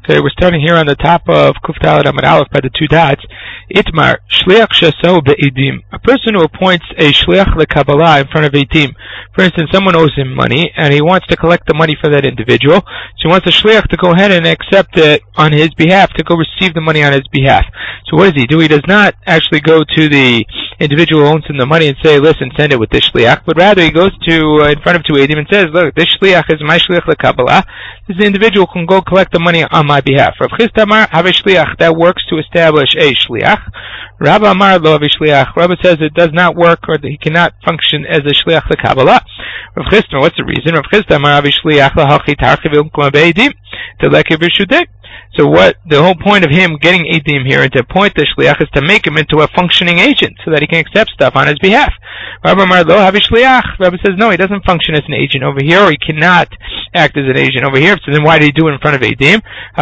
Okay, we're starting here on the top of Kuf Dalet Amud Aleph by the two dots. Itmar, Shliach Shesel Be'edim. A person who appoints a Shliach LeKabbalah in front of Edim. For instance, someone owes him money, and he wants to collect the money for that individual. So he wants a Shliach to go ahead and accept it on his behalf, to go receive the money on his behalf. So what does he do? He does not actually go to the individual who owns him the money and say, listen, send it with this Shliach, but rather he goes to in front of two Edim and says, look, this Shliach is my Shliach LeKabbalah. This individual can go collect the money on my behalf. Rav Chisda Amar have a shliach, that works to establish a shliach. Rabba Amar lo have a shliach. Rabba says it does not work, or that he cannot function as a shliach LeKabbalah. Rav Chisda, what's the reason? Rav Chisda Amar have a shliach lahachi tarchiv ilkum be'edim to lekev b'shudek. So what the whole point of him getting Edim here and to appoint the shliach is to make him into a functioning agent so that he can accept stuff on his behalf. Rabba Amar lo have a shliach. Rabba says no, he doesn't function as an agent over here, or he cannot act as an agent over here. So then why did he do it in front of Edim?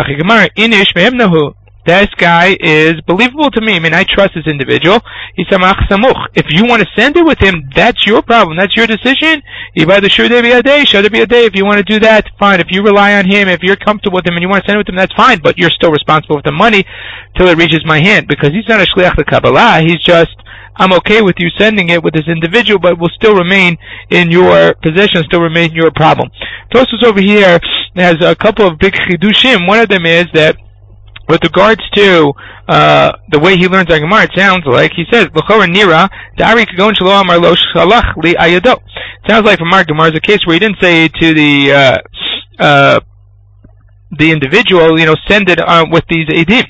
This guy is believable to me. I mean, I trust this individual. He's samach samuch. If you want to send it with him, that's your problem. That's your decision. If you want to do that, fine. If you rely on him, if you're comfortable with him and you want to send it with him, that's fine. But you're still responsible with the money till it reaches my hand, because he's not a shliach LeKabbalah. He's just, I'm okay with you sending it with this individual, but will still remain in your possession, still remain your problem. Tosfos over here has a couple of big chidushim. One of them is that with regards to the way he learns Gemara, it sounds like he says, "L'chora nira dari kagon shelo amar lo shalach li ayado." It sounds like from our Gemara is a case where he didn't say to the individual, send it with these edim.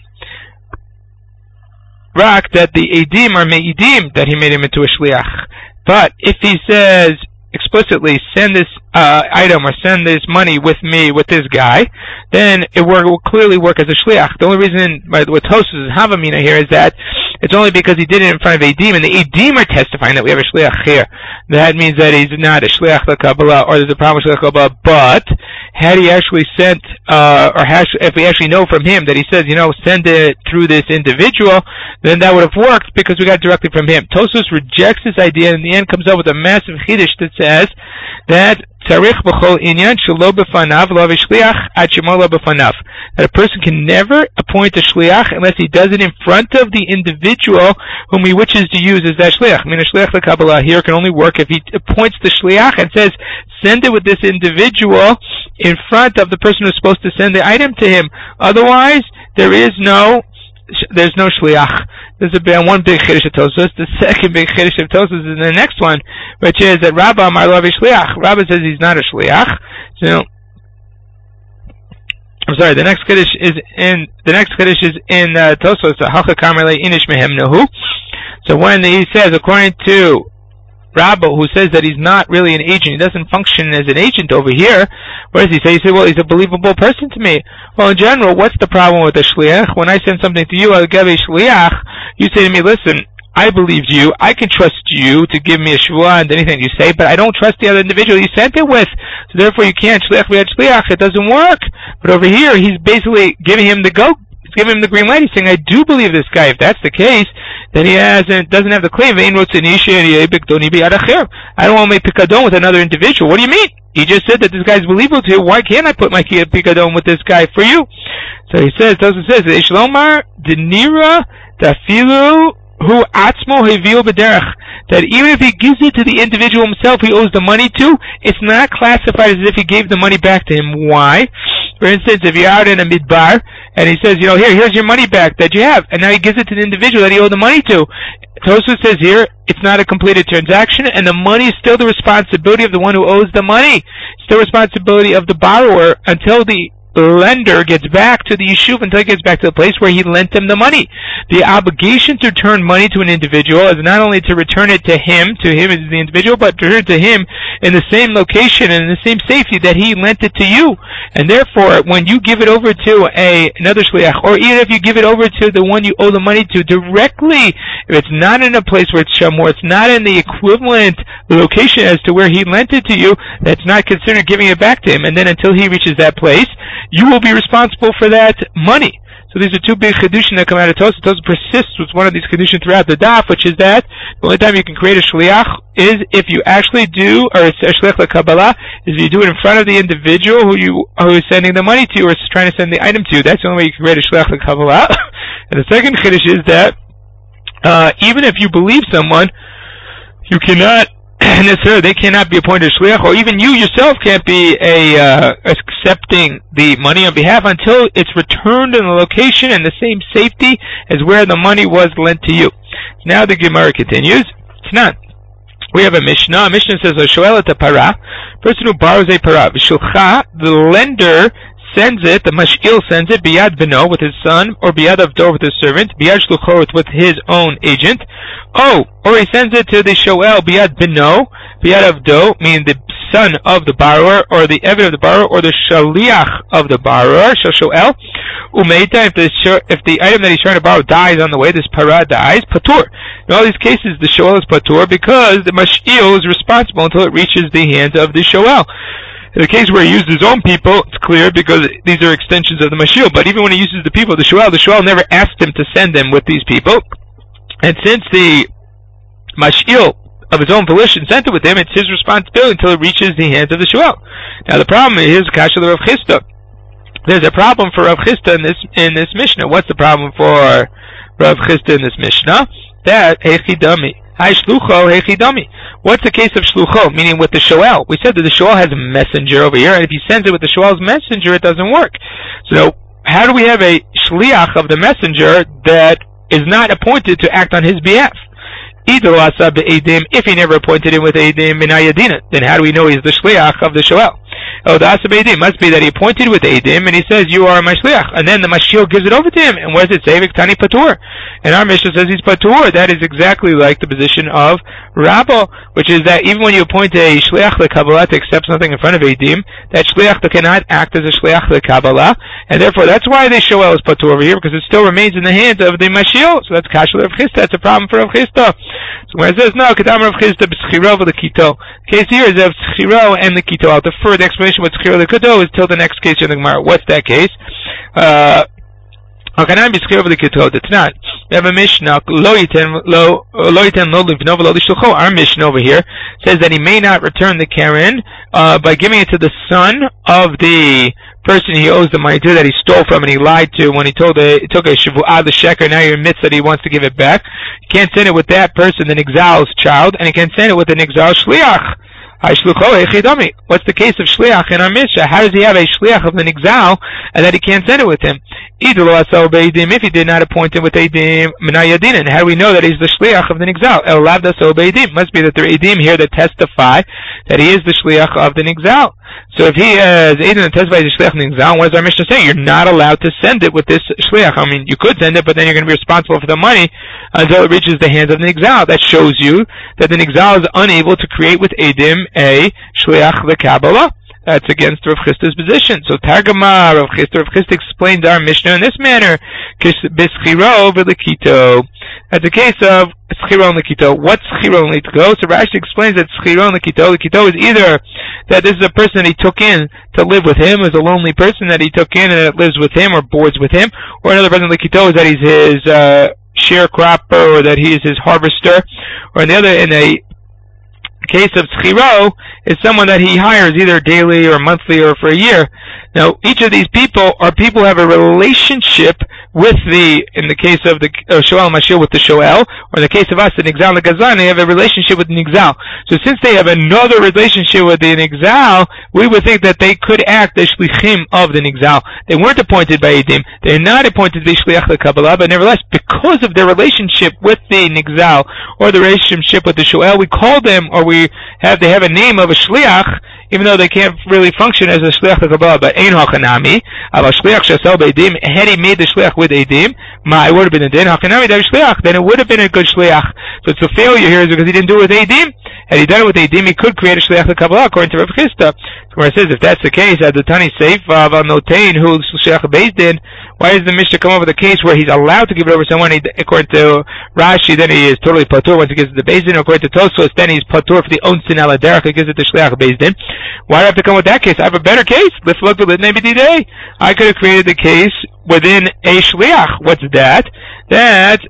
Rak, that the edim are me'idim, that he made him into a shliach. But if he says explicitly, send this item or send this money with me, with this guy, then it will clearly work as a shliach. The only reason with Tosfos and Havamina here is that it's only because he did it in front of Edim, and the Edim are testifying that we have a shliach here. That means that he's not a shliach LeKabbalah, or there's a problem with shliach LeKabbalah. But had he actually sent, if we actually know from him that he says, send it through this individual, then that would have worked because we got it directly from him. Tosfos rejects this idea and in the end comes up with a massive chiddush that says that tzarich b'chol inyan shelo b'fanav lo v'shliach ad shemo lo b'fanav. That a person can never appoint a shliach unless he does it in front of the individual whom he wishes to use as that shliach. I mean, a shliach LeKabbalah here can only work if he appoints the shliach and says, send it with this individual in front of the person who's supposed to send the item to him. Otherwise, there's no shliach. There's one big chiddush of Tosfos. The second big chiddush of Tosfos is the next one, which is that Rabba Amar lo shliach. Rabba says he's not a shliach. So, I'm sorry. The next chiddush is in Tosfos. Halcha Karmelei inish mehem nahu. So when he says, according to Rabba, who says that he's not really an agent, he doesn't function as an agent over here, what does he say? He says, well, he's a believable person to me. Well, in general, what's the problem with a shliach? When I send something to you, I'll give a shliach, you say to me, listen, I believe you, I can trust you to give me a shvuah and anything you say, but I don't trust the other individual you sent it with, so therefore you can't shliach v'yad shliach, it doesn't work. But over here, he's basically giving him the go. Give him the green light. He's saying, I do believe this guy. If that's the case, then he doesn't have the claim. I don't want to make pikadon with another individual. What do you mean? He just said that this guy's believable to you. Why can't I put my pikadon with this guy for you? So he says, Ishlomar denira dafilu hu atzmo hevil b'derech. That even if he gives it to the individual himself he owes the money to, it's not classified as if he gave the money back to him. Why? For instance, if you're out in a midbar, and he says, here's your money back that you have, and now he gives it to the individual that he owed the money to. Tosfos says here, it's not a completed transaction, and the money is still the responsibility of the one who owes the money. Still responsibility of the borrower until the lender gets back to the yeshuv, until he gets back to the place where he lent him the money. The obligation to return money to an individual is not only to return it to him as the individual, but to return it to him in the same location and in the same safety that he lent it to you. And therefore, when you give it over to another shliach, or even if you give it over to the one you owe the money to directly, if it's not in a place where it's shamor, it's not in the equivalent location as to where he lent it to you, that's not considered giving it back to him. And then until he reaches that place, you will be responsible for that money. So these are two big chidushin that come out of Tosfos. Tosfos persists with one of these chidushin throughout the daf, which is that the only time you can create a shliach is if you actually do, or a shliach l'kabbalah, is if you do it in front of the individual who is sending the money to you or is trying to send the item to you. That's the only way you can create a shliach l'kabbalah. And the second chiddush is that even if you believe someone, you cannot necessarily, they cannot be appointed shliach, or even you yourself can't be accepting the money on behalf until it's returned in the location and the same safety as where the money was lent to you. Now the Gemara continues. It's not. We have a Mishnah. A Mishnah says, "Shoel et para," person who borrows a para, v'shulcha, the lender sends it, the mash'il sends it, biyad beno, with his son, or biyad avdo, with his servant, biyad shlucho, with his own agent, or he sends it to the shoel, biyad beno, biyad avdo, meaning the son of the borrower, or the eved of the borrower, or the shaliach of the borrower, shoel, umeita, if the item that he's trying to borrow dies on the way, this para dies, patur. In all these cases, the shoel is patur, because the mash'il is responsible until it reaches the hands of the shoel. In the case where he used his own people, it's clear because these are extensions of the mashil. But even when he uses the people, the shuel never asked him to send them with these people. And since the mashil of his own volition sent it with him, it's his responsibility until it reaches the hands of the shuel. Now the problem is kasha Rav Chisda. There's a problem for Rav Chisda in this Mishnah. What's the problem for Rav Chisda in this Mishnah? That hechidami. What's the case of shlucho, meaning with the shoel? We said that the shoel has a messenger over here, and if he sends it with the shoel's messenger, it doesn't work. So how do we have a shliach of the messenger that is not appointed to act on his behalf? If he never appointed him with edim minayadina, then how do we know he's the shliach of the shoel? Oh, the asab edim must be that he appointed with edim, and he says, "You are my shliach," and then the mashil gives it over to him. And what does it say? Viktani patur. And our Mishnah says he's patur. That is exactly like the position of Rabbo, which is that even when you appoint a shliach lekabbalah to accept something in front of edim, that shliach cannot act as a shliach lekabbalah, and therefore that's why the shoel is patur over here, because it still remains in the hands of the mashil. So that's kasha Rav Chisda. That's a problem for Rav Chisda. So where it says no, kedam Rav Chisda b'schiro v'lekito. The case here is of schiro and the kito. I'll defer the explanation what schiro lekito is till the next case in the Gemara. What's that case? We have a Mishnah. Our Mishnah over here says that he may not return the keren by giving it to the son of the person he owes the money to, that he stole from and he lied to when he took a shivu'ah the sheker. Now he admits that he wants to give it back. He can't send it with that person, the nigzal's child, and he can send it with the nigzal shliach. What's the case of shliach in our Mishnah? How does he have a shliach of the nigzal and that he can't send it with him? If he did not appoint him with edim minayadin, how do we know that he's the shliach of the nigzal? Must be that there are edim here that testify that he is the shliach of the nigzal. So if he has edim that testify as the shliach of the nigzal, what does our Mishnah say? You're not allowed to send it with this shliach. I mean, you could send it, but then you're going to be responsible for the money until it reaches the hands of the nigzal. That shows you that the nigzal is unable to create with edim a shliach lekabbalah. That's against Rav Chisda's position. So Targama Rav Chisda explained our Mishnah in this manner: B'schiro v'lekito. That's a case of schiro and lekito. What's schiro and lekito? So Rashi explains that schiro and lekito. Lekito is either that this is a person that he took in to live with him, is a lonely person that he took in and that lives with him or boards with him, or another person lekito is that he's his sharecropper or that he is his harvester, or in a case of schiro is someone that he hires either daily or monthly or for a year. Now, each of these people are people who have a relationship with in the case of the shoel mashil with the shoel, or in the case of us, the nigzal and the gazan, they have a relationship with the nigzal. So since they have another relationship with the nigzal, we would think that they could act as shlichim of the nigzal. They weren't appointed by edim. They're not appointed by shliach lekabbalah, but nevertheless, because of their relationship with the nigzal or the relationship with the shoel, we call them, or they have a name of a shliach, even though they can't really function as a shliach lekabbalah. But ein hachanami, aber shliach shasel beidim, had he made the shliach with edim, it would have been a din. Hachanami dav shliach, then it would have been a good shliach. So it's a failure here is because he didn't do it with edim. Had he done it with edim, he could create a shliach lekabbalah according to Rav Chisda. So where it says if that's the case, at the tani seifa v'notein who shliach beis din, why does the Mishnah come up with a case where he's allowed to give it over to someone? According to Rashi, then he is totally patur once he gives it to beis din. According to Tosfos, then he's patur for the onsin ala derech, he gives it to shliach beis din. Why do I have to come with that case? I have a better case. I could have created the case within a shliach. What's that? That's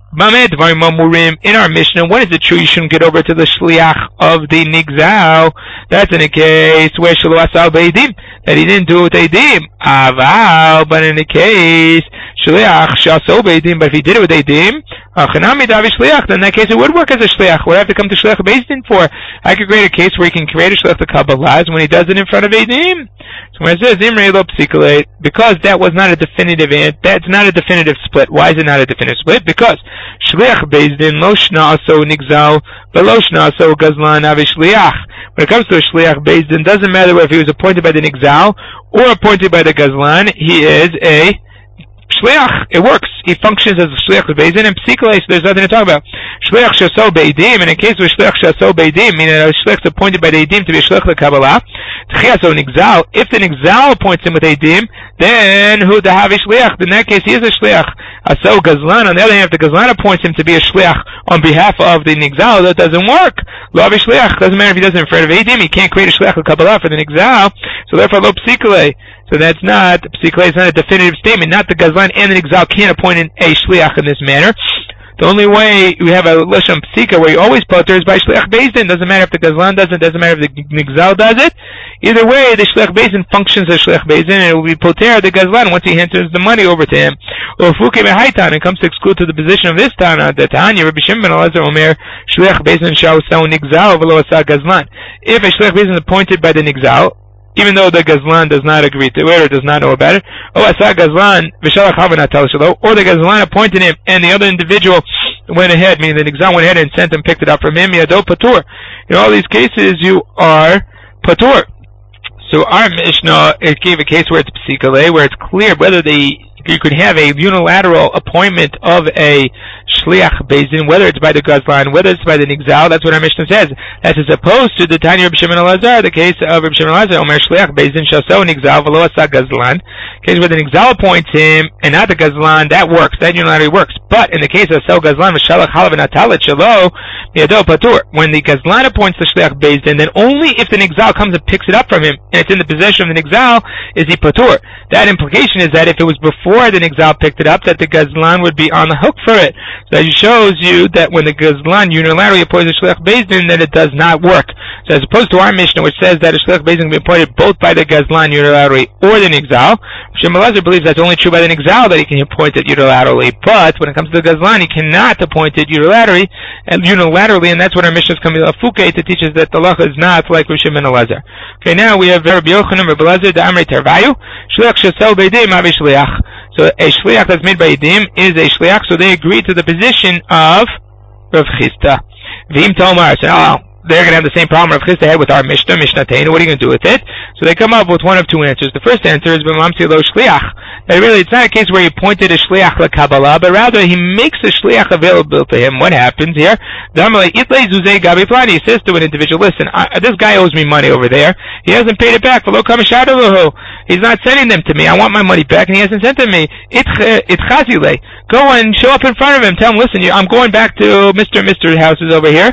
in our Mishnah. When is it true you shouldn't get over to the shliach of the nigzal? That's in a case where shelo asal beidim, that he didn't do it with eidim. Aval, but in the case shliach shasol beidim, but if he did it with eidim, then in that case it would work as a shliach. What do I have to come to shliach beis din for? I could create a case where he can create a shliach to Kabbalah when he does it in front of eidim. So when it says imrei lo psikolei, because that was not a definitive that's not a definitive split. Why is it not a definitive split? Because shliach beis din lo shna aso nigzal, but lo shna aso gazlan avi shliach. When it comes to a shliach beis din, doesn't matter if he was appointed by the nigzal or appointed by the gazlan, he is a shliach. It works. He functions as a shliach of beis din, and psikolei, so there's nothing to talk about. Shliach shaso beidim, in a case of shliach shaso beidim, meaning a shliach is appointed by the eidim to be a shliach of Kabbalah. Tchiaso nigzal, if the nigzal appoints him with eidim, then who the havi shliach? In that case, he is a shliach. Aso gazlan, on the other hand, if the gazlan appoints him to be a shliach on behalf of the nigzal, that doesn't work. Lo havi shliach, doesn't matter if he does it in front of eidim, he can't create a shliach of Kabbalah for the nigzal, so therefore lo psikolei. So that's not, psikolei is not a definitive statement. Not the gazlan and the nigzal can't appoint a shliach in this manner. The only way we have a lashon psika where you always poter is by shliach beis din. Doesn't matter if the gazlan does it, doesn't matter if the nigzal does it. Either way, the shliach beis din functions as shliach beis din, and it will be poter the gazlan once he enters the money over to him. Or fuke mehaitan, it comes to exclude to the position of this Tana, the Tanya, Rabbi Shimon ben Elazar Omer, shliach beis din shao sao nigzal v'lo asa gazlan. If a shliach beis din is appointed by the nigzal, even though the gazlan does not agree to it or does not know about it, or the gazlan appointed him and the other individual went ahead, meaning the nigzal went ahead and sent him, picked it up from him, yado patur. In all these cases, you are patur. So our Mishnah, it gave a case where it's psikolei, where it's clear whether you could have a unilateral appointment of a shliach beis din, whether it's by the gazlan, whether it's by the nigzal. That's what our Mishnah says. That's as opposed to the Tanya Rabbi Shimon Elazar, the case of Rabbi Shimon Elazar, Omer shliach beis din shaso nigzal v'lo asa gazlan. Case where the nigzal appoints him and not the gazlan, that works. That unilaterally works. But in the case of sel gazlan v'shalach halav v'natalet shelo miyado patur, when the gazlan appoints the shliach beis din, then only if the nigzal comes and picks it up from him and it's in the possession of the nigzal is he patur. That implication is that if it was before the nigzal picked it up, that the gazlan would be on the hook for it. So that shows you that when the gazlan unilaterally appoints a shliach beis din, that it does not work. So as opposed to our Mishnah, which says that a shliach beis din can be appointed both by the gazlan unilaterally or the nigzal, Shimon Elazar believes that's only true by the nigzal that he can appoint it unilaterally. But when it comes to the gazlan, he cannot appoint it unilaterally, and that's what our Mishnah is coming to Afuke to teach us that the law is not like Shimon Elazar. Okay, now we have Rabbi Yochanan, Rabbi Elazar, the Amrei Tarvayu, shliach shesel beidim avi shliach. So a shliach that's made by Edim is a shliach, so they agree to the position of Rav Chisda. V'im Tomar, so they're going to have the same problem Rav Chisda had with our Mishnah Teinu. What are you going to do with it? So they come up with one of two answers. The first answer is b'mamtzi lo shliach. That really, it's not a case where he appointed a shliach la Kabbalah, but rather he makes a shliach available to him. What happens here? He says to an individual, listen, this guy owes me money over there. He hasn't paid it back. He's not sending them to me. I want my money back, and he hasn't sent it to me. Go and show up in front of him. Tell him, listen, I'm going back to Mr. House's over here.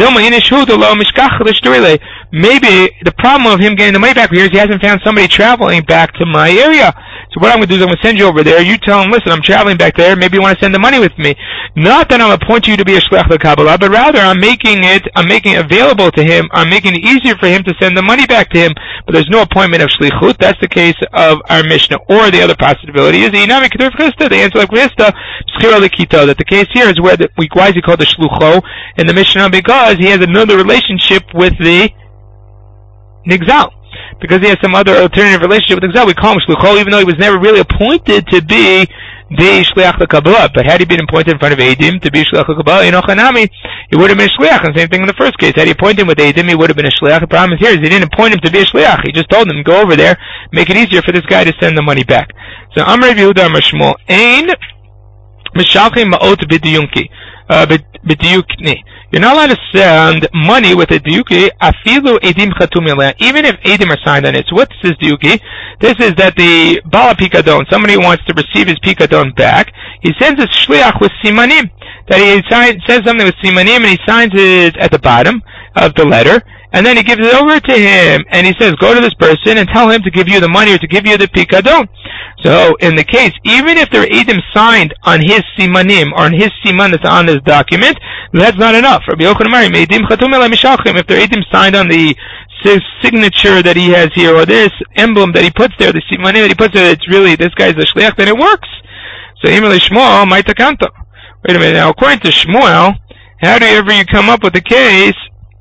Maybe the problem of him getting the money back here is he hasn't found somebody traveling back to my area. So what I'm going to do is I'm going to send you over there. You tell him, listen, I'm traveling back there. Maybe you want to send the money with me. Not that I'm appointing you to be a shliach l'Kabbalah, but rather I'm making it available to him. I'm making it easier for him to send the money back to him. But there's no appointment of shlichut. That's the case of our Mishnah. Or the other possibility is the answer like Chisda, that the case here is why is he called the shlucho in the Mishnah? Because he has another relationship with the nigzal. Because he has some other alternative relationship with nigzal, we call him shlucho, even though he was never really appointed to be the shliach l'Kabbalah. But had he been appointed in front of Eidim to be shliach l'Kabbalah, he would have been a shliach. And same thing in the first case. Had he appointed him with Eidim, he would have been a shliach. The problem is here is he didn't appoint him to be a shliach. He just told him, go over there, make it easier for this guy to send the money back. So Amar Yehuda Amar Shmuel, Ein Mishalchim Ma'ot B'diyunki. You're not allowed to send money with a diyuki, afilu edim chatum yaleh, even if edim are signed on it. So what's this diyuki? This is that the bala pikadon, somebody wants to receive his pikadon back, he sends a shliach with simanim. That he says something with simanim and he signs it at the bottom of the letter, and then he gives it over to him, and he says, go to this person and tell him to give you the money or to give you the pikadon. So in the case, even if there are edim signed on his simanim or on his siman that's on this document, that's not enough. Rabbi Yochanan Amar, if there are edim signed on the signature that he has here, or this emblem that he puts there, the simanim that he puts there, it's really this guy's a shliach, then it works. So Imeli Shmuel might takanto. Wait a minute. Now, according to Shmuel, how do you ever come up with a case?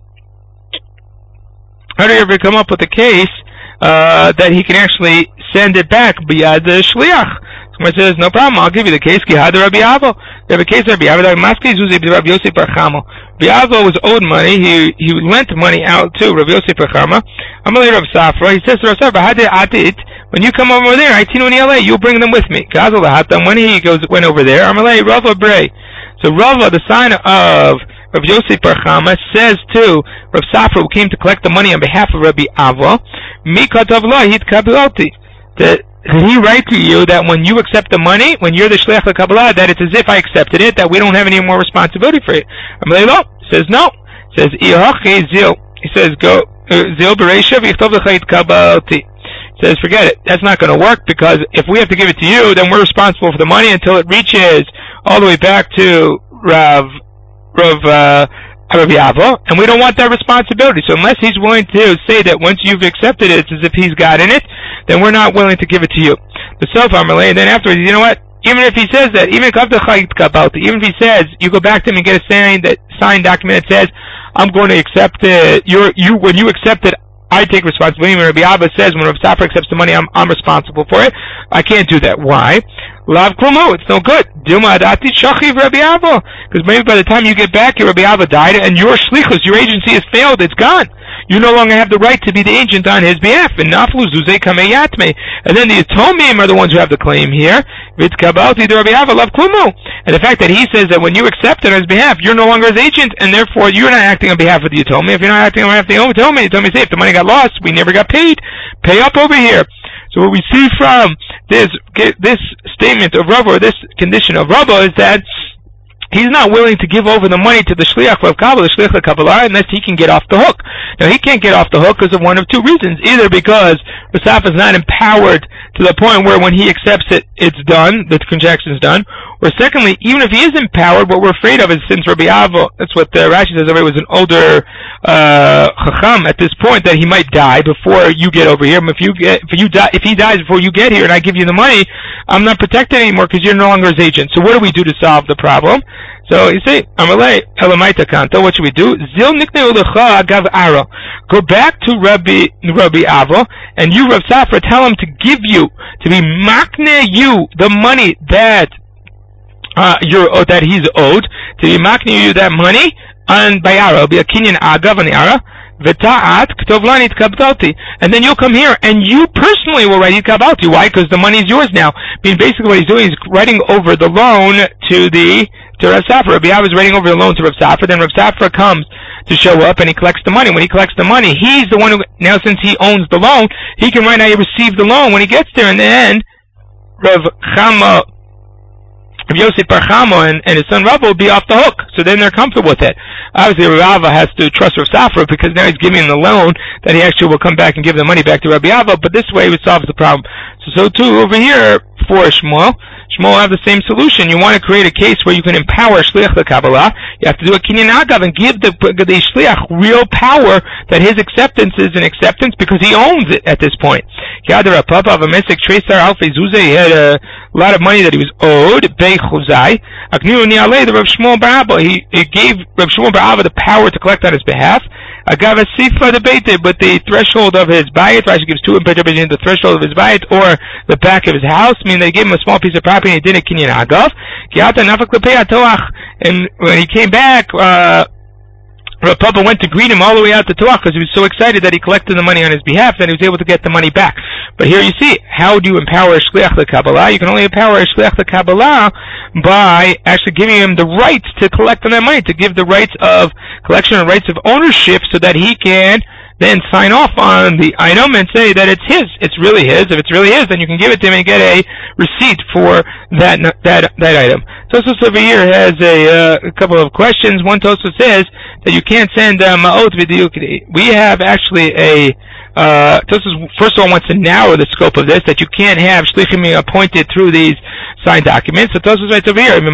How do you ever come up with a case that he can actually send it back biyad the shliach? Someone says, no problem, I'll give you the case. Kihad Rabbi Avo. We have a case of Rabbi Avo. Rabbi Yosef Bar Chama. Rabbi Avo was owed money. He lent money out to Rabbi Yosef Bar Chama. Amalei Rav Safra. He says to Rav Safra, when you come over there, you bring them with me. When he went over there, Amalei Rava Brei. So Rava, the sign of Rav Yosef Bar Chama, says to Rav Safra, who came to collect the money on behalf of Rabbi Avo, that he write to you that when you accept the money, when you're the shliach l'kabbalah, that it's as if I accepted it, that we don't have any more responsibility for it. Amalei Lo. He says no. He says He says go zil bereisha v'yichtov lecha itkabalti. Says, forget it. That's not going to work, because if we have to give it to you, then we're responsible for the money until it reaches all the way back to Rav Avo, and we don't want that responsibility. So unless he's willing to say that once you've accepted it, it's as if he's gotten it, then we're not willing to give it to you. The Sof-Amalei, and then afterwards, you know what? Even if he says that, even if he says, you go back to him and get a signed document that says, I'm going to accept it, when you accept it, I take responsibility. When Rabbi Abba says, when Rabbi Safra accepts the money, I'm responsible for it. I can't do that. Why? Lav Klumo, it's no good. Dilma Adati Shachiv Rabbi Abba. Because maybe by the time you get back, your Rabbi Abba died, and your shlichus, your agency has failed, it's gone. You no longer have the right to be the agent on his behalf. And Naflu Zuzei Kameyatme. And then the Atomim are the ones who have the claim here. Vitkabalti de Rabbi Abba Lav Klumo. And the fact that he says that when you accept it on his behalf, you're no longer his agent, and therefore you're not acting on behalf of the Atomim. If you're not acting on behalf of the Atomim, say, if the money got lost, we never got paid. Pay up over here. So what we see from this statement of Rava, or this condition of Rava, is that he's not willing to give over the money to the shliach of Kabbalah, the shliach of Kabbalah, unless he can get off the hook. Now, he can't get off the hook because of one of two reasons. Either because Rasaf is not empowered to the point where when he accepts it, it's done, the transaction's done. Or secondly, even if he is empowered, what we're afraid of is, since Rabbi Avo, that's what Rashi says, Rabbi was an older chacham at this point, that he might die before you get over here. If he dies before you get here and I give you the money, I'm not protected anymore because you're no longer his agent. So what do we do to solve the problem? So you see, Amalei Elamaita Kanto, what should we do? Zil Nikne Ulecha Agav Ara. Go back to Rabbi Avo, and you, Rav Safra, tell him to give you, to be makne you, the money that that he's owed, to be makne you that money on Bayara. It'll be a kinyan Agav on the Ara. V'ta'at k'tovlan itkabdalti, and then you'll come here and you personally will write itkabdalti. Why? Because the money's yours now. I mean, basically what he's doing is writing over the loan to Rav Safra. Rabbi Abba is writing over the loan to Rav Safra. Then Rav Safra comes to show up and he collects the money. When he collects the money, he's the one who, now since he owns the loan, he can write how he received the loan when he gets there. And then Rav Yosef Bar Chama and his son Rava will be off the hook. So then they're comfortable with it. Obviously, Rava has to trust Rav Safra because now he's giving him the loan that he actually will come back and give the money back to Rabbi Abba. But this way, it solves the problem. So too over here for Shmuel will have the same solution. You want to create a case where you can empower Shliach the Kabbalah. You have to do a Kinyan Agav and give the Shliach real power that his acceptance is an acceptance because he owns it at this point. He had a lot of money that he was owed. He gave Rav Shmuel Bar Abba the power to collect on his behalf. Agav Asifa debate, but the threshold of his bayit, Rashi gives two interpretations, the threshold of his bayit or the back of his house, meaning they gave him a small piece of property and he did a kinyan agav. And when he came back, Rav Papa went to greet him all the way out to Toach because he was so excited that he collected the money on his behalf that he was able to get the money back. But here you see, how do you empower a Shliach LeKabbalah? You can only empower a Shliach LeKabbalah by actually giving him the rights to collect on that money, to give the rights of collection and rights of ownership so that he can then sign off on the item and say that it's his. It's really his. If it's really his, then you can give it to him and get a receipt for that item. Tosfos over here has a couple of questions. One Tosfos says, that you can't send ma'ot v'diyukei. We have actually a Tosfos first of all wants to narrow the scope of this, that you can't have shlichim appointed through these signed documents. So Tosfos writes over here, the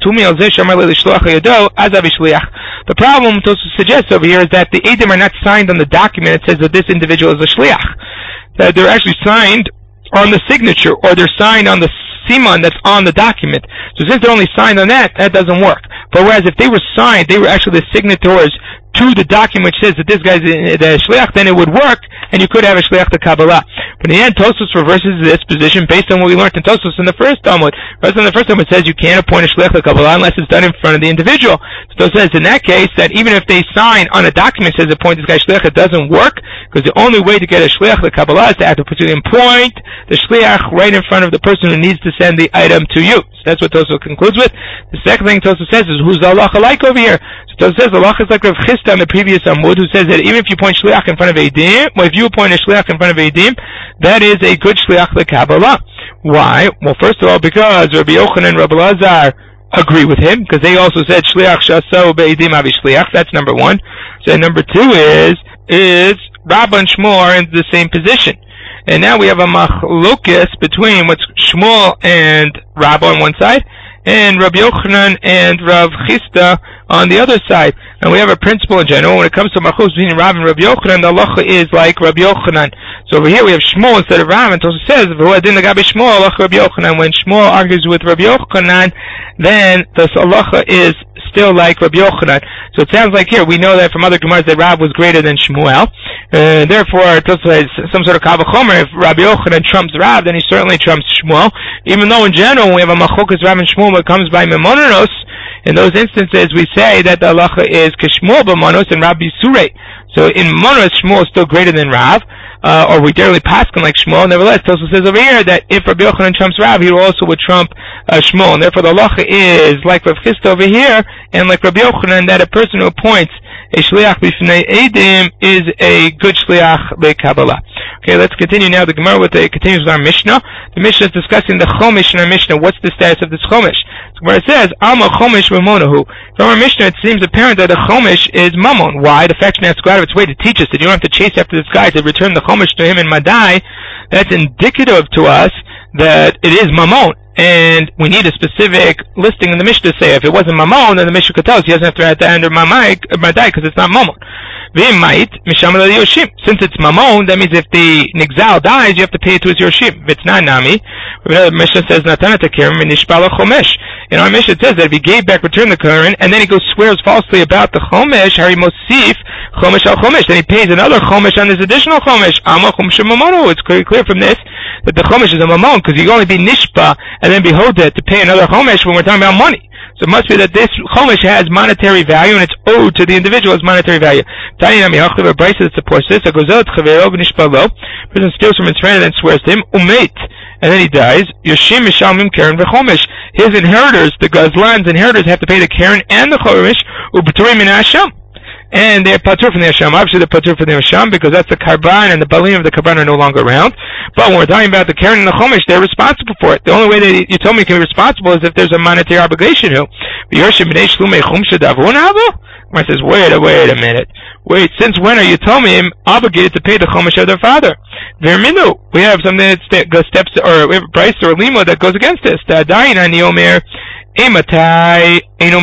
problem Tosfos suggests over here is that the edim are not signed on the document. It says that this individual is a shliach. That they're actually signed on the signature, or they're signed on the siman that's on the document. So since they're only signed on that doesn't work. But whereas if they were signed, they were actually the signatories to the document which says that this guy's the shliach, then it would work, and you could have a shliach to Kabbalah. But in the end, Tosfos reverses this position based on what we learned in Tosfos in the first Talmud. First in the first Talmud, it says you can't appoint a shliach to Kabbalah unless it's done in front of the individual. So it says in that case that even if they sign on a document that says appoint this guy shliach, it doesn't work, because the only way to get a shliach to Kabbalah is to have to appoint the shliach right in front of the person who needs to send the item to you. So that's what Tosfos concludes with. The second thing Tosfos says is, who's the halacha like over here? So Tosfos says the halacha is like Rav Chisda on the previous Amud, who says that even if you appoint shliach in front of Eidim, or if you appoint a shliach in front of Eidim, that is a good shliach to Kabbalah. Why? Well, first of all, because Rabbi Yochanan and Rabbi Elazar agree with him, because they also said shliach shasau be'eidim avi shliach. That's number one. So number two is Rabbah and Shmuel are in the same position. And now we have a machlokes between what's Shmuel and Rabbah on one side, and Rabbi Yochanan and Rav Chisda on the other side. And we have a principle in general, when it comes to machlokes between Rabbah and Rabbi Yochanan, the halacha is like Rabbi Yochanan. So over here we have Shmuel instead of Rabbah, and it says, when Shmuel argues with Rabbi Yochanan, then the halacha is still like Rabbi Yochanan. So it sounds like here, we know that from other Gemaras that Rav was greater than Shmuel. Therefore, it says some sort of Kal V'chomer. If Rabbi Yochanan trumps Rav, then he certainly trumps Shmuel. Even though in general, when we have a machlokes Rav and Shmuel, it comes by Memonanos. In those instances, we say that the halacha is Kishmuel b'Manos and Rav Bisurei. So in Memonanos, Shmuel is still greater than Rav. Or we generally paskin like Shmuel. Nevertheless, Tosfos says over here that if Rabbi Yochanan trumps Rav, he also would trump Shmuel. And therefore the halacha is like Rav Chisda over here, and like Rabbi Yochanan, that a person who appoints a shliach b'fnei edim is a good shliach leKabbalah. Okay, let's continue now. The Gemara continues with our Mishnah. The Mishnah is discussing the Chomish in our Mishnah. What's the status of this Chomish? So where it says, Alma Chomish Mamonahu. From our Mishnah, it seems apparent that the Chomish is Mammon. Why? The fact has to go out of its way to teach us that you don't have to chase after this guy to return the Chomish to him in Madai. That's indicative to us that it is Mammon. And we need a specific listing in the Mishnah to say if it wasn't Mammon, then the Mishnah could tell us he doesn't have to add the end of Madai because it's not Mammon. Since it's Mammon, that means if the Nigzal dies, you have to pay it to his Yoshim. If it's not Nami, the Mishnah says Natana Tekirim and Nishpala Chomesh. In our Mishnah it says that if he gave back, returned the Karen, and then he goes swears falsely about the Chomesh, Hari Mosif Chomesh al Chomesh, then he pays another Chomesh on this additional Chomesh. Ama Chomesh Mamono. It's very clear from this that the Chomesh is a Mammon, because you can only be Nishpa and then be Hodet to pay another Chomesh when we're talking about money. So it must be that this Chomesh has monetary value and it's owed to the individual as monetary value. Tani Nami Hachlev a Brisa that supports this. A Gozel Tchavero B'Nishpalo. Person steals from his friend and then swears to him. Umeit. And then he dies. Yoshim Mishalmim Karen v'Chomesh. His inheritors, the Gazlan's inheritors, have to pay the Karen and the Chomesh. U'B'Turim Min Hasham. And they're patur from the Hasham. Obviously they're patur from the Hasham because that's the Karban, and the Balim of the Karban are no longer around. But when we're talking about the Karen and the Chomesh, they're responsible for it. The only way that you told me you can be responsible is if there's a monetary obligation. Who? I says, wait a minute. Wait, since when are you telling me I'm obligated to pay the Chomesh of their father? Verminu. We have something that steps, or we have a price or a limo that goes against this. The Adayin ani omer. When does a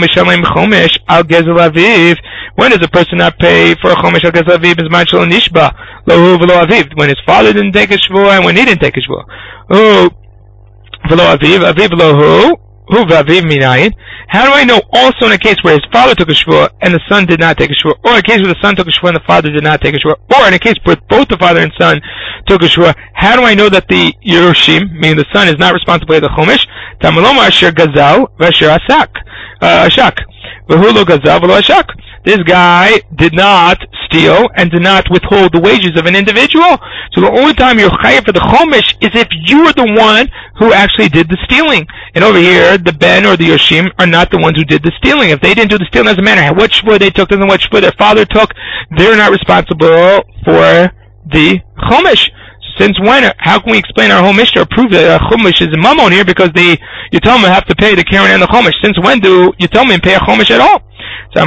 person not pay for a chomesh al gezel aviv? Is manchel nishba lo v'lo aviv, when his father didn't take a shvua and when he didn't take a shvua. V'lo aviv, aviv lo hu v'aviv minayin. How do I know also in a case where his father took a shvua and the son did not take a shvua, or in a case where the son took a shvua and the father did not take a shvua, or in a case where both the father and son took a shvua? How do I know that the Yerushim, meaning the son, is not responsible for the chomesh? Tamaloma asher gazal v'asher ashak v'hu lo gazal v'lo ashak. This guy did not steal and did not withhold the wages of an individual. So the only time you're chayav for the chomesh is if you are the one who actually did the stealing. And over here, the ben or the yoshim are not the ones who did the stealing. If they didn't do the stealing, it doesn't matter what shvur they took, doesn't what shvur their father took, they're not responsible for the chomesh. Since when? How can we explain our whole Mishnah or prove that Chumash is a mammon here? Because you tell me I have to pay the Karen and the Chumash. Since when do you tell me to pay a Chumash at all? So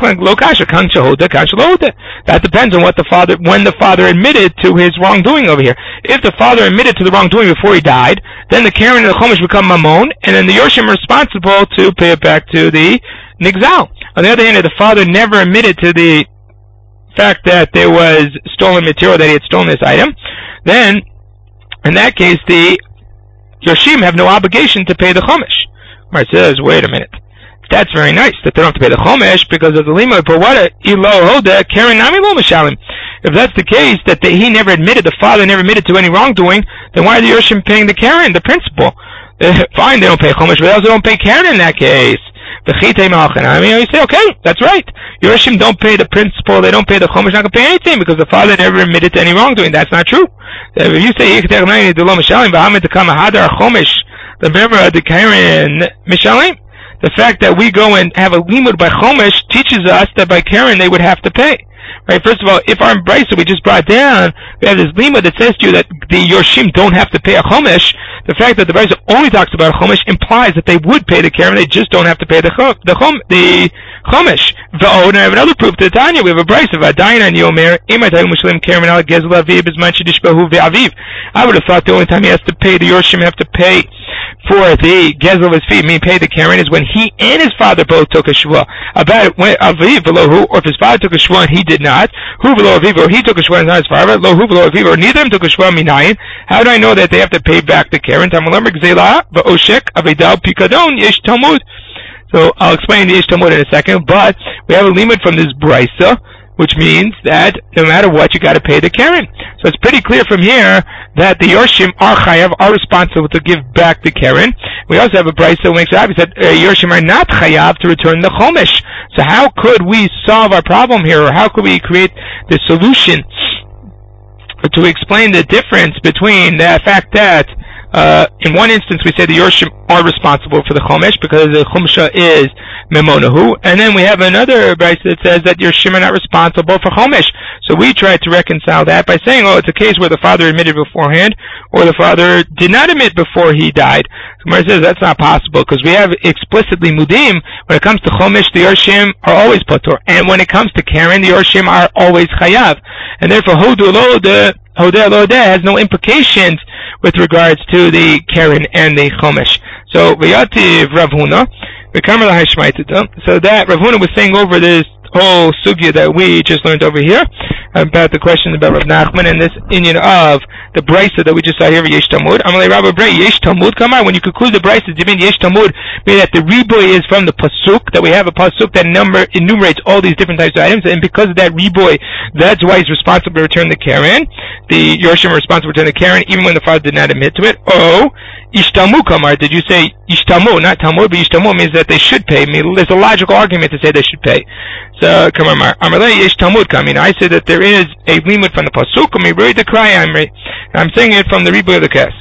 that depends on when the father admitted to his wrongdoing over here. If the father admitted to the wrongdoing before he died, then the Karen and the Chumash become Mamon, and then the Yorshim are responsible to pay it back to the Nigzal. On the other hand, if the father never admitted to the fact that there was stolen material, that he had stolen this item, then in that case the Yorshim have no obligation to pay the Chumash. Mar says, wait a minute. That's very nice that they don't have to pay the Chumash because of the Lima, but what Karen Nami Lo Mishalim. If that's the case, that he never admitted, the father never admitted to any wrongdoing, then why are the Yorshim paying the Karen, the principal? Fine, they don't pay Chumash, but they also don't pay Karen in that case. You say, okay, that's right. Yorshim don't pay the principal, they don't pay the Chumash, not going to pay anything because the father never admitted to any wrongdoing. That's not true. If you say, the Karen Mishalim, the fact that we go and have a limud by Chumash teaches us that by Karen they would have to pay. Right? First of all, if our brisa we just brought down, we have this limud that says to you that the Yorshim don't have to pay a Chumash. The fact that the brisa only talks about a Chumash implies that they would pay the Karen, they just don't have to pay the Chumash. And I have another proof to the Tanya. We have a brisa of Adayin and Yomer, Karen al Gezel Aviv is man shedishbahu ve'aviv. I would have thought the only time he has to pay, the Yorshim have to pay for the Gezel of his fee, meaning pay the Karen, is when he and his father both took a Shvuah. About when Aviv below who, or if his father took a Shvuah and he did not, who below Aviv, or he took a Shvuah and not his father, lo who below Aviv, or neither of them took a Shvuah minayin. How do I know that they have to pay back the Karen? Tamalamar Gzela va'oshek avedal pikadon yesh Talmud. So I'll explain the yesh Talmud in a second, but we have a limit from this brisa, which means that no matter what, you got to pay the Karen. So it's pretty clear from here that the Yorshim are chayav, are responsible to give back the Karen. We also have a brisa that makes it obvious that Yorshim are not chayav to return the Chumash. So how could we solve our problem here, or how could we create the solution to explain the difference between the fact that in one instance we say the Yorshim are responsible for the Chumash because the Chumsha is Memonahu, and then we have another brisa that says that Yorshim are not responsible for Chumash. So we tried to reconcile that by saying, oh, it's a case where the father admitted beforehand, or the father did not admit before he died. Gemara says that's not possible because we have explicitly mudim. When it comes to Chumash, the Yorshim are always patur, and when it comes to Karen, the Yorshim are always chayav, and therefore Hodeh Lo Deh has no implications with regards to the Karen and the Chumash. So V'yativ Rav Huna, so that Rav Huna was saying over this whole sugya that we just learned over here about the question about Rav Nachman and this inyan of the brisa that we just saw here, Yesh Talmud. Amalei Rabbi Brei, Yesh Talmud, come on, when you conclude the brisa, do you mean Yesh Talmud, meaning that the riboy is from the pasuk, that we have a pasuk that enumerates all these different types of items, and because of that riboy, that's why he's responsible to return the Karen. The Yorshim are responsible to return the Karen, even when the father did not admit to it. Oh, Ishtamu Kamar, did you say Ishtamu, not Talmud, but Ishtamu means that they should pay. I mean, there's a logical argument to say they should pay. So, Kamar, Amalei Yesh Talmud, I say that there is a limit from the pasuk, I'm saying it from the riboy of the kes.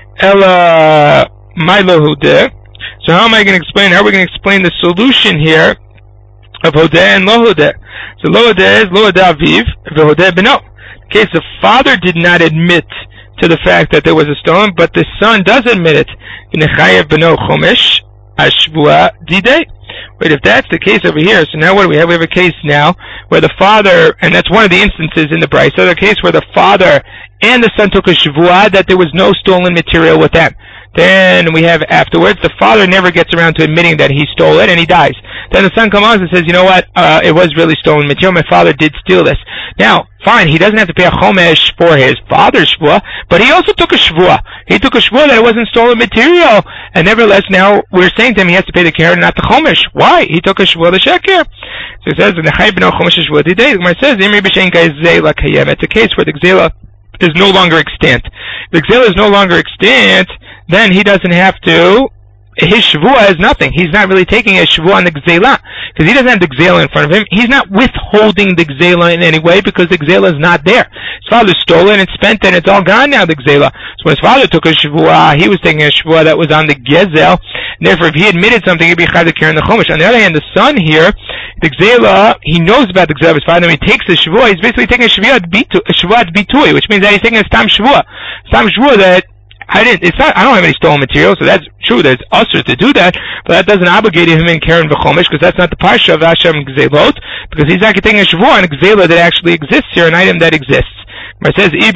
Ela Milo Hodeh. So how am I going to explain? How are we going to explain the solution here of Hodeh and Lo Hodeh? So Lo Hodeh is Lo Hodeh Aviv, Hodeh Beno. In case the father did not admit to the fact that there was a stone, but the son does admit it. Nechayev Beno Chomesh Ashvua Didei. Wait, if that's the case over here, so now what do we have? We have a case now where the father, and that's one of the instances in the brisa, so the case where the father and the son took a shvuah that there was no stolen material with them. Then we have afterwards, the father never gets around to admitting that he stole it, and he dies. Then the son comes on and says, you know what, it was really stolen material, my father did steal this. Now, fine, he doesn't have to pay a chomesh for his father's shvuah, but he also took a shvuah. He took a shvuah that it wasn't stolen material, and nevertheless now we're saying to him he has to pay the keren, not the chomesh. Why? He took a shvuah the sheker. So it says, the Gemara says, it's a case where the gzela is no longer extant. If the gzela is no longer extant, then he doesn't have to, his shvuah is nothing. He's not really taking a shvuah on the gzela, because he doesn't have the gzela in front of him. He's not withholding the gzela in any way, because the gzela is not there. His father stole it and spent it, and it's all gone now, the gzela. So when his father took a shvuah, he was taking a shvuah that was on the gezel, and therefore if he admitted something, he'd be chayv the keren the chomesh. On the other hand, the son here, the gzela, he knows about the gzela of his father, and when he takes the shvuah, he's basically taking a shvuah bitui, which means that he's taking a stam shvuah that I don't have any stolen material, so that's true. There's usher to do that, but that doesn't obligate him in Karen v'chomish, because that's not the parsha of Hashem Gzelot, because he's not getting a shvuah on a gzela that actually exists here, an item that exists. It says, if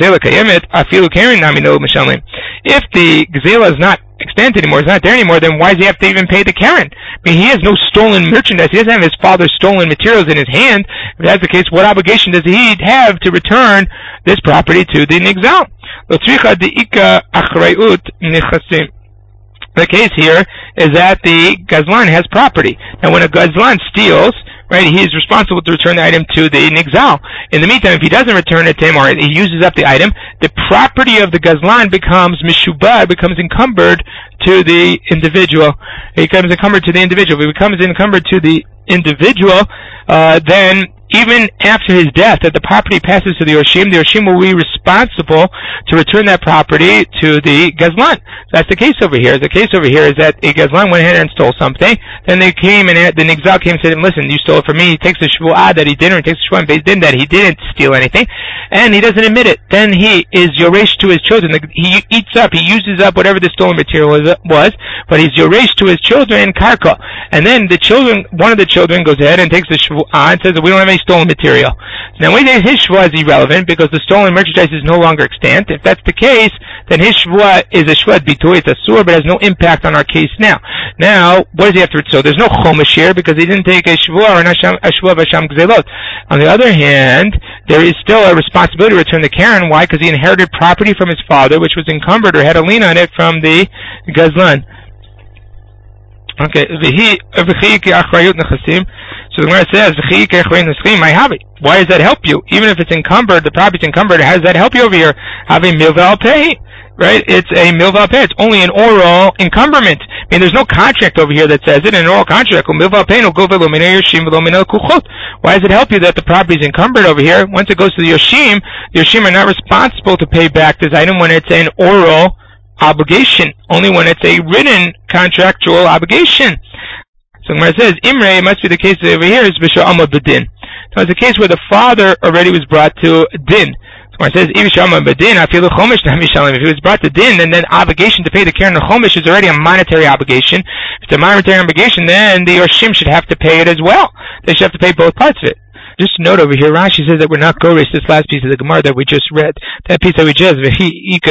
the gzela is not extant anymore, it's not there anymore, then why does he have to even pay the Karen? I mean, he has no stolen merchandise. He doesn't have his father's stolen materials in his hand. If that's the case, what obligation does he have to return this property to the nigzal? The case here is that the gazlan has property. Now, when a gazlan steals, right, he is responsible to return the item to the nigzal. In the meantime, if he doesn't return it to him, or he uses up the item, the property of the gazlan becomes mishubah, becomes encumbered to the individual. It becomes encumbered to the individual. If it becomes encumbered to the individual, then even after his death, that the property passes to the Yorshim will be responsible to return that property to the Gazlan. So that's the case over here. The case over here is that a Gazlan went ahead and stole something, then they came and the Nigzal came and said, listen, you stole it from me. He takes the Shvu'ah that he didn't, or he takes the Shvu'ah and Beis Din that he didn't steal anything, and he doesn't admit it. Then he is Yoresh to his children. He uses up whatever the stolen material was, but he's Yoresh to his children, Karka. And then one of the children goes ahead and takes the Shvu'ah and says that we don't have any stolen material. Now, we say his shvuah is irrelevant because the stolen merchandise is no longer extant. If that's the case, then his shvuah is a shvuah bitoy, it's a sur, but has no impact on our case now. Now, what does he have to return? So there's no chomish here because he didn't take a shvuah or a shvuah of Hashem Gzelot. On the other hand, there is still a responsibility to return the Karen. Why? Because he inherited property from his father, which was encumbered or had a lien on it from the Gazlan. Okay, so the Gemara says, why does that help you? Even if it's encumbered, the property's encumbered, how does that help you over here? Having milval pay, right? It's a milval pay. It's only an oral encumberment. I mean, there's no contract over here that says it. An oral contract. Why does it help you that the property is encumbered over here? Once it goes to the Yoshim are not responsible to pay back this item when it's an oral obligation, only when it's a written contractual obligation. So Gemara says, Imre, it must be the case over here is B'Shah Amad B'Din. So it's a case where the father already was brought to Din. So Gemara says, if he was brought to Din, then obligation to pay the Karen Chomish is already a monetary obligation. If it's a monetary obligation, then the Yorshim should have to pay it as well. They should have to pay both parts of it. Just a note over here, Rashi says that we're not gores this last piece of the Gemara that we just read. That piece that we just that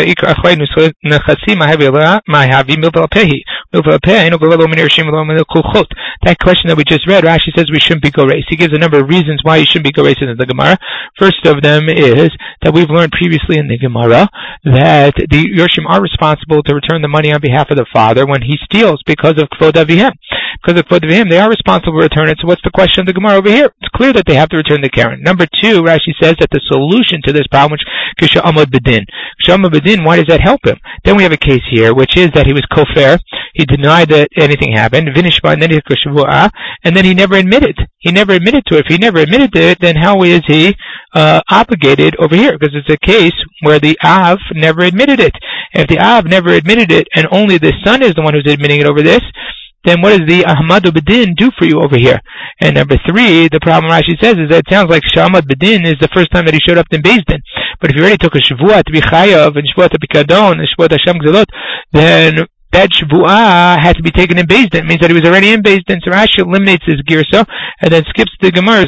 question that we just read, Rashi says we shouldn't be gores. He gives a number of reasons why you shouldn't be gores in the Gemara. First of them is that we've learned previously in the Gemara that the Yorshim are responsible to return the money on behalf of the father when he steals because of Kvod Avihem. Because of Kvod Avihem, they are responsible to return it. So what's the question of the Gemara over here? It's clear that they have to return the Karen. Number two, Rashi says that the solution to this problem, which Kisha Amad B'Din. Kisha Amad B'Din, why does that help him? Then we have a case here, which is that he was kofer, he denied that anything happened, Vinishba, and then he and then he never admitted. He never admitted to it. If he never admitted to it, then how is he obligated over here? Because it's a case where the Av never admitted it. If the Av never admitted it, and only the son is the one who's admitting it over this, then what does the Ahmadu B'Din do for you over here? And number three, the problem Rashi says is that it sounds like Shamad B'Din is the first time that he showed up in Beis Din. But if he already took a Shavuot to be Chayav, and Shavuot to be Kadon, and Shavuot Hashem Gzelot, then that Shavuah had to be taken in Beis Din. It means that he was already in Beis Din. So Rashi eliminates his girsa, and then skips the Gemara.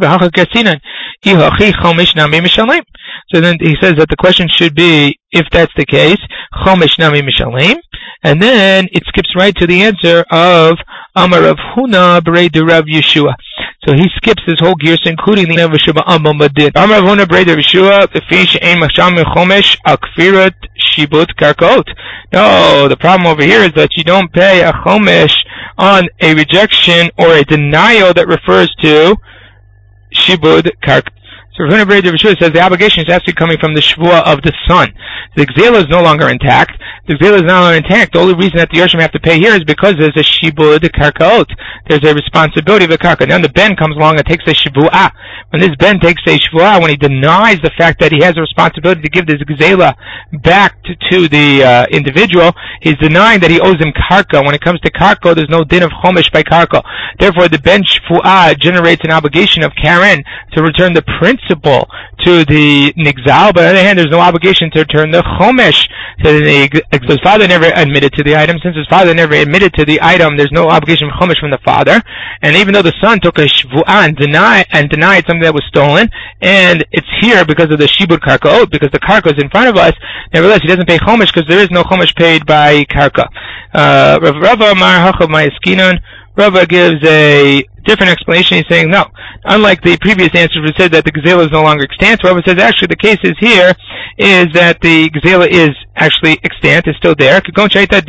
So then he says that the question should be, if that's the case, Chomesh Nami Mishalem, and then it skips right to the answer of Amar Rav Huna B'rei de Rav Yeshua. So he skips this whole gears, including the Rav Yeshua Amar Madid. Amar Rav Huna B'rei de Rav Yeshua, the fish ein machsham chomesh akfirat shibut karkot. No, the problem over here is that you don't pay a chomesh on a rejection or a denial that refers to shibud karkot. So Rav Huna B'rei de Rav Yeshua says the obligation is actually coming from the shvuah of the son. The gzela is no longer intact. The gzela is no longer intact. The only reason that the Yorshim have to pay here is because there's a shibud karkaot. There's a responsibility of the karka. Now the ben comes along and takes a shivuah. When this ben takes a shivuah, when he denies the fact that he has a responsibility to give this gzela back to the individual, he's denying that he owes him karka. When it comes to karka, there's no din of chomesh by karka. Therefore, the ben shivuah generates an obligation of karen to return the principal principal to the nigzal, but on the other hand, there's no obligation to return the chomesh to the nigzal. His father never admitted to the item. Since his father never admitted to the item, there's no obligation of chomesh from the father. And even though the son took a shvuah and denied something that was stolen, and it's here because of the shibud karkaot, because the karka is in front of us, nevertheless, he doesn't pay chomesh because there is no chomesh paid by karka. Rava Mar Hachav Mayaskinon. Rava gives a different explanation. He's saying, no, unlike the previous answers which said that the gzela is no longer extant, Rava says actually the case is here is that the gzela is actually extant, is still there. So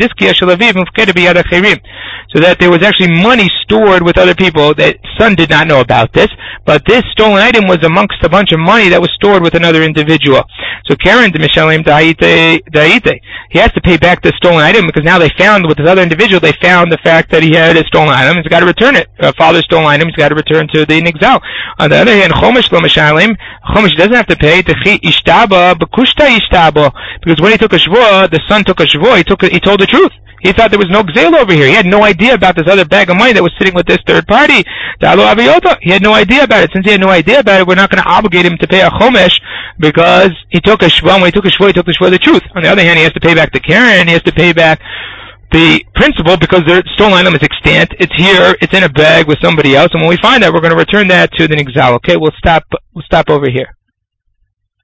that there was actually money stored with other people. That son did not know about this, but this stolen item was amongst a bunch of money that was stored with another individual. So Karen Mishalim Daite, he has to pay back the stolen item because now they found with this other individual, they found the fact that he had a stolen item. He's got to return it. Father's stolen item, he's got to return to the nigzal. On the other hand, Chomesh lo Mishalim, Chomesh doesn't have to pay. Because when he took a shvuah, the son took a shvuah. He told the truth. He thought there was no gzela over here. He had no idea about this other bag of money that was sitting with this third party. He had no idea about it. Since he had no idea about it, we're not going to obligate him to pay a chomesh because he took a shvuah. When he took the shvuah the truth. On the other hand, he has to pay back the keren. He has to pay back the principal because the stolen item is extant. It's here. It's in a bag with somebody else. And when we find that, we're going to return that to the nigzal. Okay, we'll stop over here.